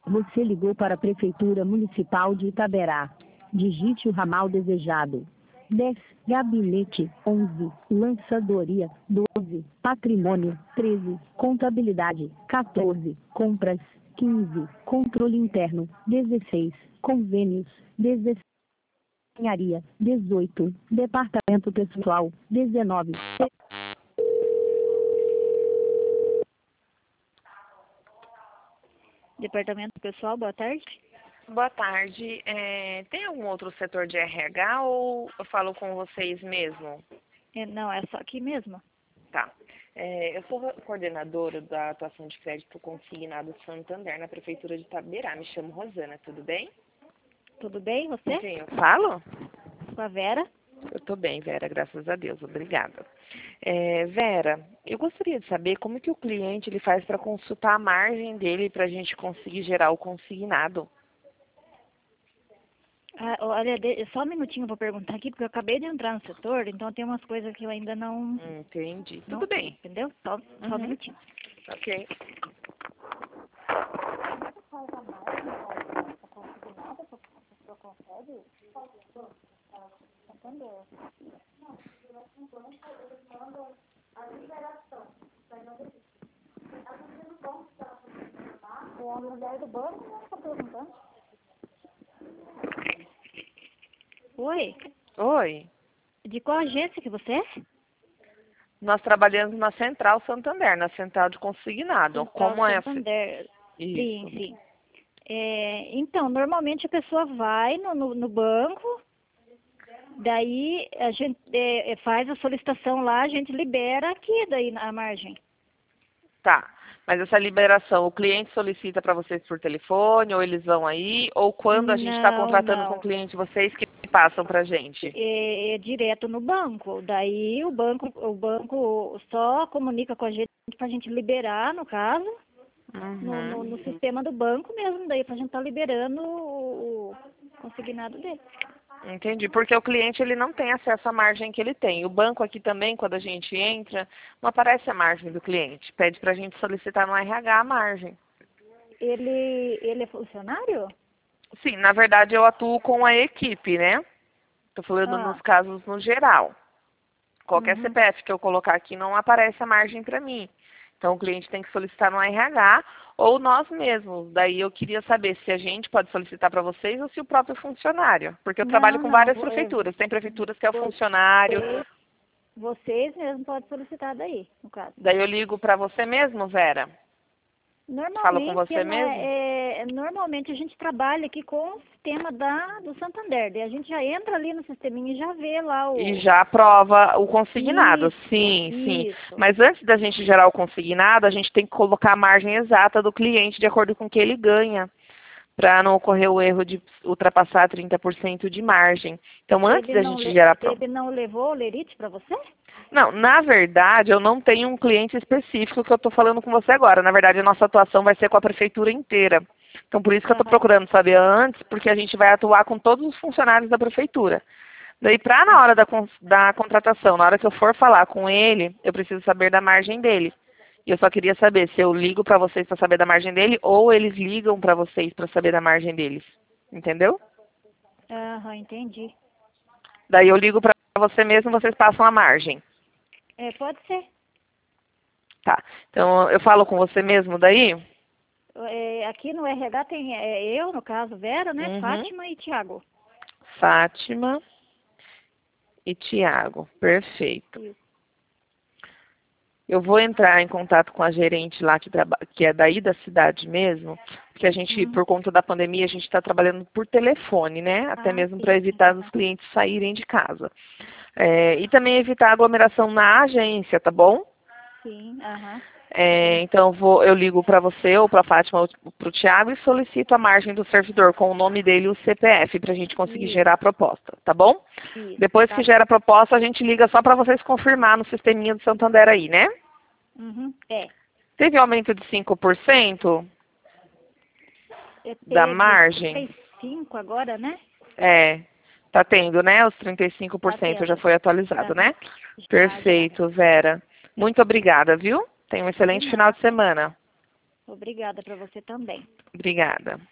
Você ligou para a Prefeitura Municipal de Itaberá. Digite o ramal desejado. 10, Gabinete. 11, Lançadoria. 12, Patrimônio. 13, Contabilidade. 14, Compras. 15, Controle Interno. 16, Convênios. 17, Engenharia. 18, Departamento Pessoal. 19. Departamento Pessoal, boa tarde. Boa tarde. Tem algum outro setor de RH ou eu falo com vocês mesmo? Não, é só aqui mesmo. Tá. Eu sou coordenadora da atuação de crédito consignado Santander na Prefeitura de Itaberá. Me chamo Rosana, tudo bem? Tudo bem, você? Com quem eu falo? Com a Vera? Eu tô bem, Vera, graças a Deus. Obrigada. Vera, eu gostaria de saber como que o cliente ele faz para consultar a margem dele para a gente conseguir gerar o consignado. Olha, só um minutinho, eu vou perguntar aqui, porque eu acabei de entrar no setor, então tem umas coisas que eu ainda não... Entendi. Não, Tudo bem. entendeu? Só um minutinho. Ok. A mulher do banco está perguntando. Oi, Oi. de qual agência que você é? Nós trabalhamos na Central Santander, na Central de Consignado. Central Como é? Santander. Isso. Sim, sim. Então, normalmente a pessoa vai no banco, daí a gente faz a solicitação lá, a gente libera aqui daí a margem. Tá. Mas essa liberação, o cliente solicita para vocês por telefone, ou eles vão aí, ou quando a gente está Não, contratando com o não. cliente, vocês que passam para a gente? É direto no banco. Daí o banco só comunica com a gente para a gente liberar, no caso, no sistema do banco mesmo, daí para a gente estar liberando o consignado dele. Entendi, porque o cliente ele não tem acesso à margem que ele tem. O banco aqui também, quando a gente entra, não aparece a margem do cliente. Pede para a gente solicitar no RH a margem. Ele é funcionário? Sim, na verdade eu atuo com a equipe, né? Estou falando nos casos no geral. Qualquer CPF que eu colocar aqui não aparece a margem para mim. Então o cliente tem que solicitar no RH ou nós mesmos. Daí eu queria saber se a gente pode solicitar para vocês ou se o próprio funcionário. Porque eu trabalho com várias prefeituras. Tem prefeituras que é o funcionário. Vocês mesmos podem solicitar daí, no caso. Daí eu ligo para você mesmo, Vera? Falo com você mesmo? Normalmente a gente trabalha aqui com o sistema do Santander. Daí a gente já entra ali no sisteminha e já vê lá o... E já aprova o consignado, sim. Isso. Mas antes da gente gerar o consignado, a gente tem que colocar a margem exata do cliente de acordo com o que ele ganha, para não ocorrer o erro de ultrapassar 30% de margem. Então, antes da gente gerar... Ele não levou o lerite para você? Não, na verdade, eu não tenho um cliente específico que eu estou falando com você agora. Na verdade, a nossa atuação vai ser com a prefeitura inteira. Então, por isso que eu estou procurando saber antes, porque a gente vai atuar com todos os funcionários da prefeitura. Daí, para na hora da contratação, na hora que eu for falar com ele, eu preciso saber da margem dele. E eu só queria saber se eu ligo para vocês para saber da margem dele ou eles ligam para vocês para saber da margem deles. Entendeu? Entendi. Daí eu ligo para você mesmo, vocês passam a margem. Pode ser. Tá. Então, eu falo com você mesmo daí? Aqui no RH tem eu, no caso, Vera, né? Fátima e Tiago. Fátima e Tiago. Perfeito. Isso. Eu vou entrar em contato com a gerente lá que é daí da cidade mesmo, porque a gente, por conta da pandemia, a gente está trabalhando por telefone, né? Até mesmo para evitar os clientes saírem de casa. E também evitar aglomeração na agência, tá bom? Sim, Então eu ligo para você ou para a Fátima ou para o Tiago e solicito a margem do servidor com o nome dele e o CPF para a gente conseguir gerar a proposta, tá bom? Isso, Depois que gera a proposta, a gente liga só para vocês confirmar no sisteminha do Santander aí, né? Teve aumento de 5% da margem? 35 agora, né? Tá tendo, né? Os 35% já foi atualizado, né? Perfeito, Vera. Muito obrigada, viu? Tenha um excelente final de semana. Obrigada para você também. Obrigada.